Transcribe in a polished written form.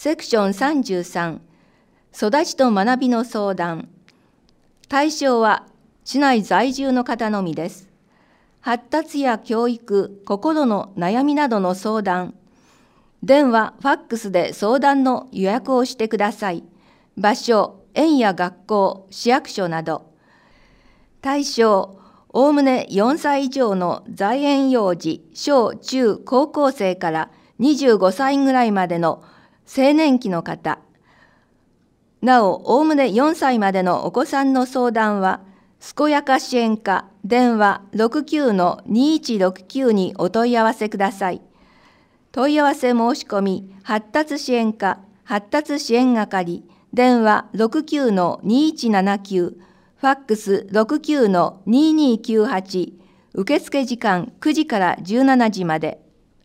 セクション33、育ちと学びの相談。対象は市内在住の方のみです。発達や教育、心の悩みなどの相談。電話、ファックスで相談の予約をしてください。場所、園や学校、市役所など。対象、おおむね4歳以上の在園幼児、小中高校生から25歳ぐらいまでの青年期の方。なお、おおむね4歳までのお子さんの相談は、健やか支援課、電話 69-2169 にお問い合わせください。問い合わせ申し込み、発達支援課、発達支援係、電話 69-2179、ファックス 69-2298、受付時間9時から17時まで。